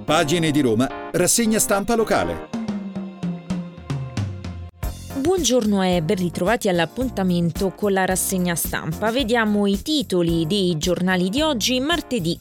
Pagine di Roma, rassegna stampa locale. Buongiorno e ben ritrovati all'appuntamento con la rassegna stampa. Vediamo i titoli dei giornali di oggi, martedì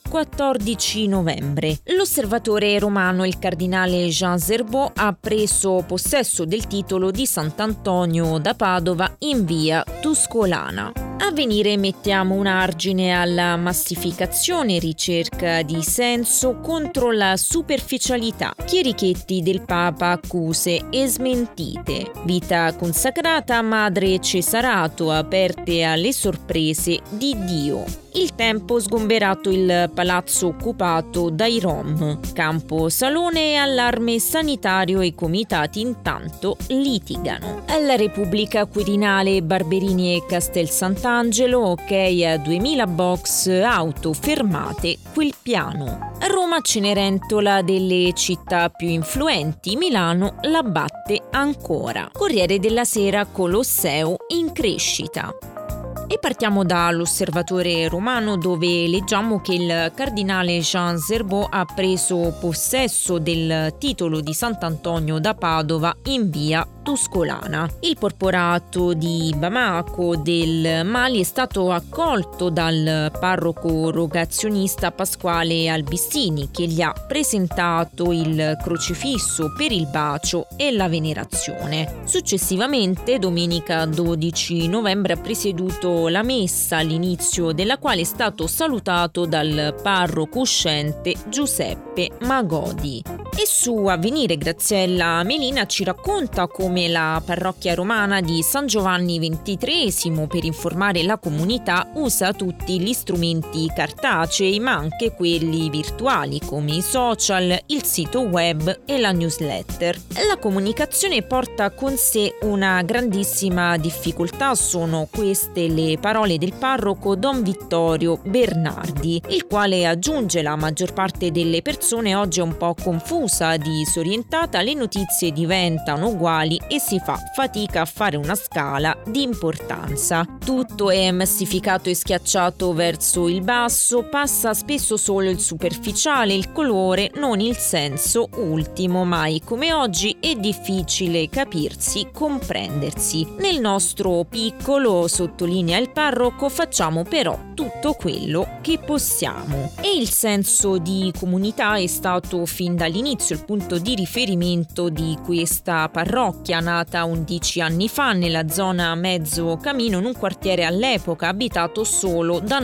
14 novembre. L'osservatore romano, il cardinale Jean Zerbo, ha preso possesso del titolo di Sant'Antonio da Padova in via Tuscolana. Avvenire mettiamo un argine alla massificazione, ricerca di senso contro la superficialità. Chierichetti del Papa, accuse e smentite. Vita consacrata, madre Cesarato, aperte alle sorprese di Dio. Il Tempo, sgomberato il palazzo occupato dai Rom. Campo Salone e allarme sanitario, e i comitati intanto litigano. Alla Repubblica, Quirinale, Barberini e Castel Sant'Angelo, ok a 2000 box auto fermate quel piano. Roma, Cenerentola, delle città più influenti, Milano la batte ancora. Corriere della Sera, Colosseo in crescita. E partiamo dall'Osservatore Romano, dove leggiamo che il cardinale Jean Zerbo ha preso possesso del titolo di Sant'Antonio da Padova in via Tuscolana. Il porporato di Bamako del Mali è stato accolto dal parroco rogazionista Pasquale Albissini, che gli ha presentato il crocifisso per il bacio e la venerazione. Successivamente, domenica 12 novembre, ha presieduto la messa, all'inizio della quale è stato salutato dal parroco uscente Giuseppe Magodi. E su Avvenire, Graziella Melina ci racconta come la parrocchia romana di San Giovanni XXIII, per informare la comunità, usa tutti gli strumenti cartacei, ma anche quelli virtuali come i social, il sito web e la newsletter. La comunicazione porta con sé una grandissima difficoltà, sono queste le parole del parroco Don Vittorio Bernardi, il quale aggiunge: la maggior parte delle persone oggi è un po' confusa, disorientata, le notizie diventano uguali e si fa fatica a fare una scala di importanza. Tutto è massificato e schiacciato verso il basso, passa spesso solo il superficiale, il colore, non il senso ultimo. Mai come oggi è difficile capirsi, comprendersi. Nel nostro piccolo, sottolinea il parroco, facciamo però tutto quello che possiamo. E il senso di comunità è stato fin dall'inizio il punto di riferimento di questa parrocchia, nata 11 anni fa nella zona Mezzo Camino, in un quartiere all'epoca abitato solo da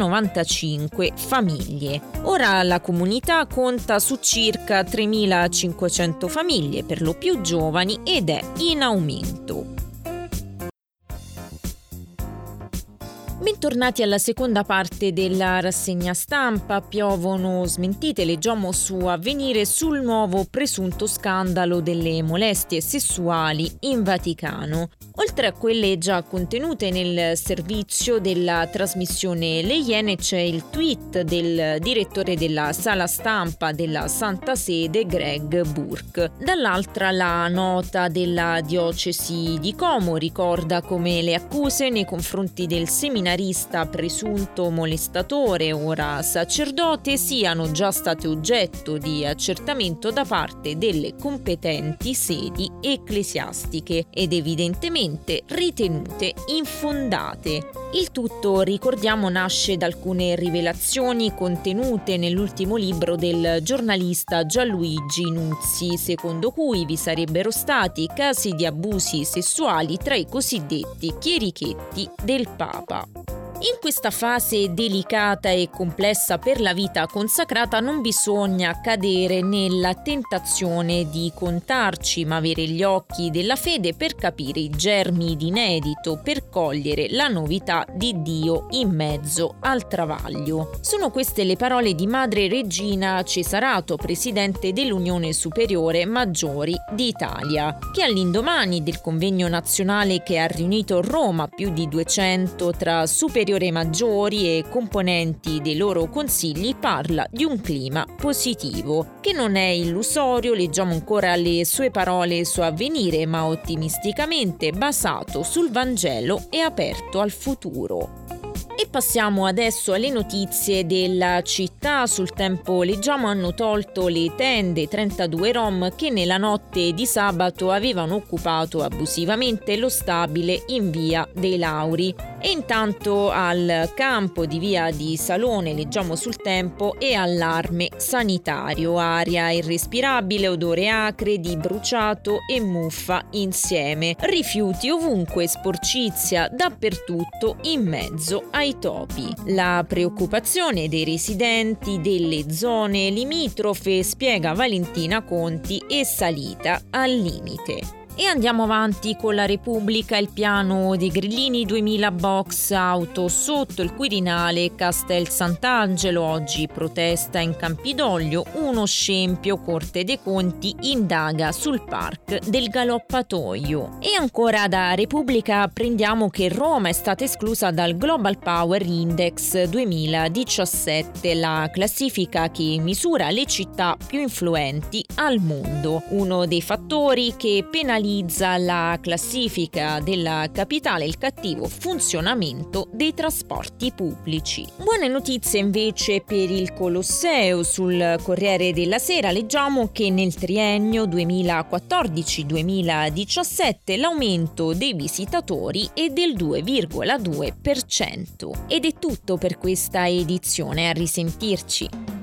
95 famiglie. Ora la comunità conta su circa 3.500 famiglie, per lo più giovani, ed è in aumento. Bentornati alla seconda parte della rassegna stampa. Piovono smentite, leggiamo su Avvenire, sul nuovo presunto scandalo delle molestie sessuali in Vaticano. Oltre a quelle già contenute nel servizio della trasmissione Le Iene, c'è il tweet del direttore della sala stampa della Santa Sede, Greg Burke. Dall'altra la nota della diocesi di Como ricorda come le accuse nei confronti del seminarista presunto molestatore, ora sacerdote, siano già state oggetto di accertamento da parte delle competenti sedi ecclesiastiche ed evidentemente ritenute infondate. Il tutto, ricordiamo, nasce da alcune rivelazioni contenute nell'ultimo libro del giornalista Gianluigi Nuzzi, secondo cui vi sarebbero stati casi di abusi sessuali tra i cosiddetti chierichetti del Papa. In questa fase delicata e complessa per la vita consacrata non bisogna cadere nella tentazione di contarci, ma avere gli occhi della fede per capire i germi di inedito, per cogliere la novità di Dio in mezzo al travaglio. Sono queste le parole di Madre Regina Cesarato, presidente dell'Unione Superiore Maggiori d'Italia, che all'indomani del convegno nazionale che ha riunito Roma più di 200 tra superiori maggiori e componenti dei loro consigli, parla di un clima positivo, che non è illusorio. Leggiamo ancora le sue parole su Avvenire, ma ottimisticamente basato sul Vangelo e aperto al futuro. E passiamo adesso alle notizie della città. Sul Tempo leggiamo: hanno tolto le tende 32 rom che nella notte di sabato avevano occupato abusivamente lo stabile in via dei Lauri. E intanto al campo di via di Salone leggiamo sul Tempo: e allarme sanitario, aria irrespirabile, odore acre di bruciato e muffa insieme, rifiuti ovunque, sporcizia dappertutto in mezzo ai topi. La preoccupazione dei residenti delle zone limitrofe, spiega Valentina Conti, è salita al limite. E andiamo avanti con la Repubblica. Il piano dei grillini, 2000 box auto sotto il Quirinale, Castel Sant'Angelo. Oggi protesta in Campidoglio, uno scempio. Corte dei Conti indaga sul park del Galoppatoio. E ancora da Repubblica prendiamo che Roma è stata esclusa dal Global Power Index 2017, la classifica che misura le città più influenti al mondo. Uno dei fattori che penalizza la classifica della capitale, il cattivo funzionamento dei trasporti pubblici. Buone notizie invece per il Colosseo. Sul Corriere della Sera leggiamo che nel triennio 2014-2017 l'aumento dei visitatori è del 2,2%. Ed è tutto per questa edizione, a risentirci.